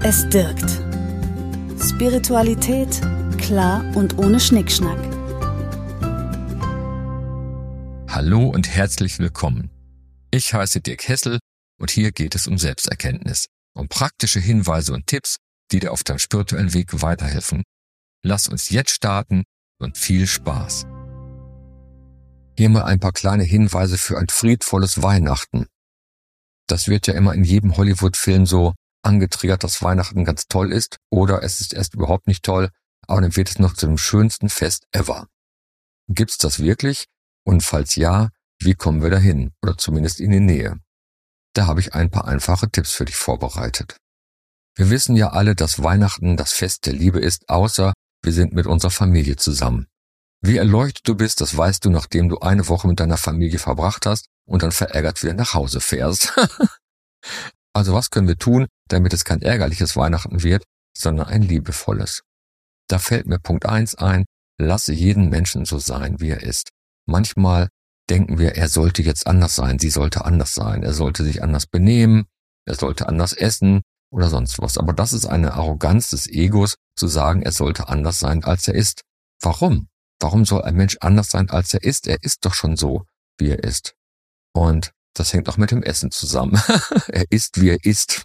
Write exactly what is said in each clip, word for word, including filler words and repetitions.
Es dirgt. Spiritualität klar und ohne Schnickschnack. Hallo und herzlich willkommen. Ich heiße Dirk Hessel und hier geht es um Selbsterkenntnis, um praktische Hinweise und Tipps, die dir auf deinem spirituellen Weg weiterhelfen. Lass uns jetzt starten und viel Spaß. Hier mal ein paar kleine Hinweise für ein friedvolles Weihnachten. Das wird ja immer in jedem Hollywood-Film so angetriggert, dass Weihnachten ganz toll ist oder es ist erst überhaupt nicht toll, aber dann wird es noch zu dem schönsten Fest ever. Gibt's das wirklich? Und falls ja, wie kommen wir dahin? Oder zumindest in die Nähe? Da habe ich ein paar einfache Tipps für dich vorbereitet. Wir wissen ja alle, dass Weihnachten das Fest der Liebe ist, außer wir sind mit unserer Familie zusammen. Wie erleuchtet du bist, das weißt du, nachdem du eine Woche mit deiner Familie verbracht hast und dann verärgert wieder nach Hause fährst. Also was können wir tun, damit es kein ärgerliches Weihnachten wird, sondern ein liebevolles? Da fällt mir Punkt eins ein, lasse jeden Menschen so sein, wie er ist. Manchmal denken wir, er sollte jetzt anders sein, sie sollte anders sein, er sollte sich anders benehmen, er sollte anders essen oder sonst was. Aber das ist eine Arroganz des Egos, zu sagen, er sollte anders sein, als er ist. Warum? Warum soll ein Mensch anders sein, als er ist? Er ist doch schon so, wie er ist. Und das hängt auch mit dem Essen zusammen. Er ist, wie er ist.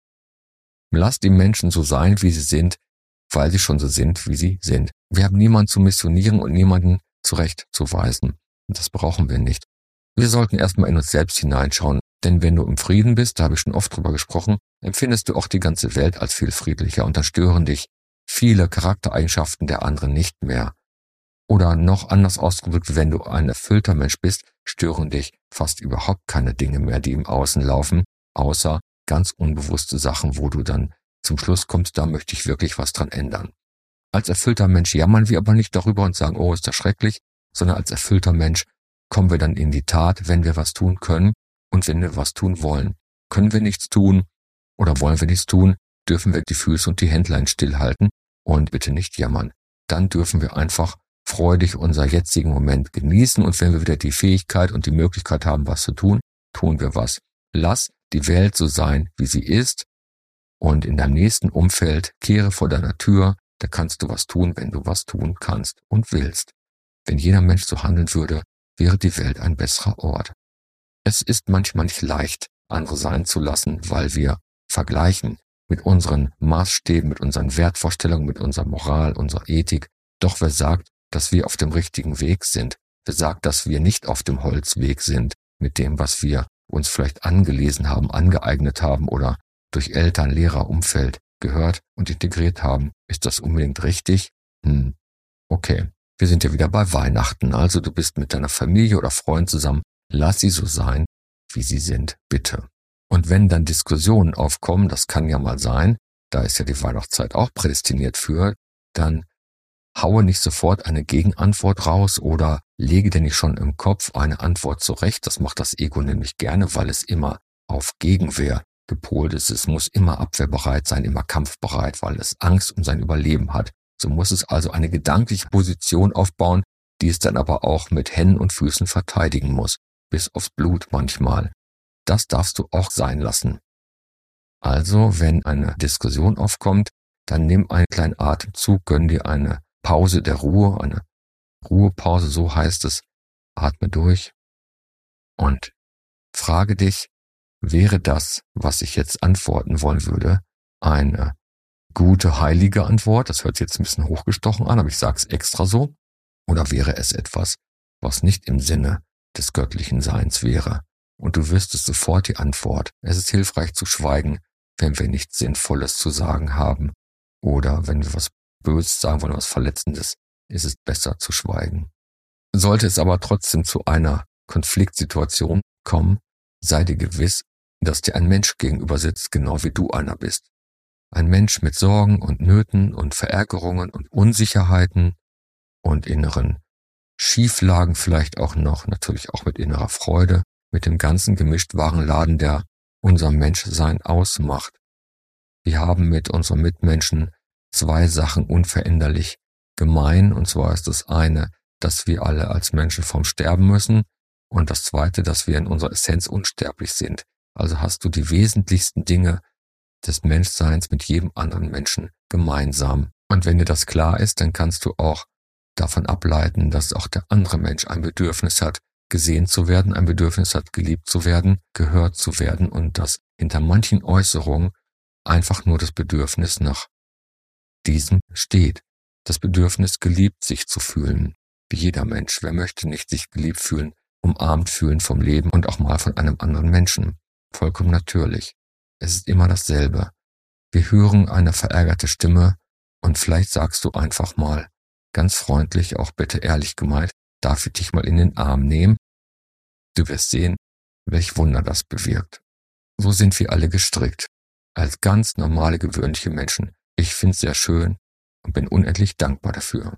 Lass die Menschen so sein, wie sie sind, weil sie schon so sind, wie sie sind. Wir haben niemanden zu missionieren und niemanden zurechtzuweisen. Und das brauchen wir nicht. Wir sollten erstmal in uns selbst hineinschauen, denn wenn du im Frieden bist, da habe ich schon oft drüber gesprochen, empfindest du auch die ganze Welt als viel friedlicher und dann stören dich viele Charaktereigenschaften der anderen nicht mehr. Oder noch anders ausgedrückt, wenn du ein erfüllter Mensch bist, stören dich fast überhaupt keine Dinge mehr, die im Außen laufen, außer ganz unbewusste Sachen, wo du dann zum Schluss kommst, da möchte ich wirklich was dran ändern. Als erfüllter Mensch jammern wir aber nicht darüber und sagen, oh, ist das schrecklich, sondern als erfüllter Mensch kommen wir dann in die Tat, wenn wir was tun können und wenn wir was tun wollen. Können wir nichts tun oder wollen wir nichts tun, dürfen wir die Füße und die Händlein stillhalten und bitte nicht jammern. Dann dürfen wir einfach freudig unser jetzigen Moment genießen und wenn wir wieder die Fähigkeit und die Möglichkeit haben, was zu tun, tun wir was. Lass die Welt so sein, wie sie ist und in deinem nächsten Umfeld kehre vor deiner Tür, da kannst du was tun, wenn du was tun kannst und willst. Wenn jeder Mensch so handeln würde, wäre die Welt ein besserer Ort. Es ist manchmal nicht leicht, andere sein zu lassen, weil wir vergleichen mit unseren Maßstäben, mit unseren Wertvorstellungen, mit unserer Moral, unserer Ethik. Doch wer sagt, dass wir auf dem richtigen Weg sind? Wer sagt, dass wir nicht auf dem Holzweg sind mit dem, was wir uns vielleicht angelesen haben, angeeignet haben oder durch Eltern, Lehrer, Umfeld gehört und integriert haben? Ist das unbedingt richtig? Hm, okay. Wir sind ja wieder bei Weihnachten, also du bist mit deiner Familie oder Freund zusammen. Lass sie so sein, wie sie sind, bitte. Und wenn dann Diskussionen aufkommen, das kann ja mal sein, da ist ja die Weihnachtszeit auch prädestiniert für, dann haue nicht sofort eine Gegenantwort raus oder lege dir nicht schon im Kopf eine Antwort zurecht. Das macht das Ego nämlich gerne, weil es immer auf Gegenwehr gepolt ist. Es muss immer abwehrbereit sein, immer kampfbereit, weil es Angst um sein Überleben hat. So muss es also eine gedankliche Position aufbauen, die es dann aber auch mit Händen und Füßen verteidigen muss, bis aufs Blut manchmal. Das darfst du auch sein lassen. Also, wenn eine Diskussion aufkommt, dann nimm einen kleinen Atemzug, gönn dir eine Pause der Ruhe, eine Ruhepause, so heißt es, atme durch und frage dich, wäre das, was ich jetzt antworten wollen würde, eine gute, heilige Antwort? Das hört sich jetzt ein bisschen hochgestochen an, aber ich sage es extra so. Oder wäre es etwas, was nicht im Sinne des göttlichen Seins wäre? Und du wüsstest sofort die Antwort. Es ist hilfreich zu schweigen, wenn wir nichts Sinnvolles zu sagen haben oder wenn wir was Böses sagen wollen, was Verletzendes, ist es besser zu schweigen. Sollte es aber trotzdem zu einer Konfliktsituation kommen, sei dir gewiss, dass dir ein Mensch gegenüber sitzt, genau wie du einer bist. Ein Mensch mit Sorgen und Nöten und Verärgerungen und Unsicherheiten und inneren Schieflagen vielleicht auch noch, natürlich auch mit innerer Freude, mit dem ganzen Gemischtwarenladen, der unser Menschsein ausmacht. Wir haben mit unseren Mitmenschen zwei Sachen unveränderlich gemein, und zwar ist das eine, dass wir alle als Menschen vom Sterben müssen und das zweite, dass wir in unserer Essenz unsterblich sind. Also hast du die wesentlichsten Dinge des Menschseins mit jedem anderen Menschen gemeinsam. Und wenn dir das klar ist, dann kannst du auch davon ableiten, dass auch der andere Mensch ein Bedürfnis hat, gesehen zu werden, ein Bedürfnis hat, geliebt zu werden, gehört zu werden und dass hinter manchen Äußerungen einfach nur das Bedürfnis nach diesem steht. Das Bedürfnis, geliebt sich zu fühlen. Wie jeder Mensch. Wer möchte nicht sich geliebt fühlen, umarmt fühlen vom Leben und auch mal von einem anderen Menschen? Vollkommen natürlich. Es ist immer dasselbe. Wir hören eine verärgerte Stimme und vielleicht sagst du einfach mal, ganz freundlich, auch bitte ehrlich gemeint, darf ich dich mal in den Arm nehmen? Du wirst sehen, welch Wunder das bewirkt. So sind wir alle gestrickt. Als ganz normale, gewöhnliche Menschen. Ich finde es sehr schön und bin unendlich dankbar dafür.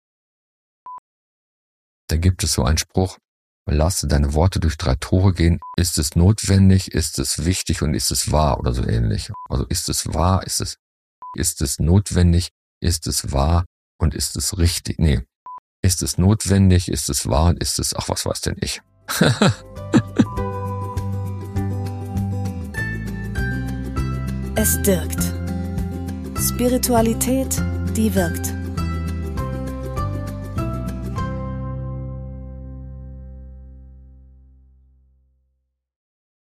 Da gibt es so einen Spruch, lasse deine Worte durch drei Tore gehen. Ist es notwendig, ist es wichtig und ist es wahr oder so ähnlich. Also ist es wahr, ist es, ist es notwendig, ist es wahr und ist es richtig. Nee, ist es notwendig, ist es wahr und ist es, ach was weiß denn ich. Es dirgt. Spiritualität, die wirkt.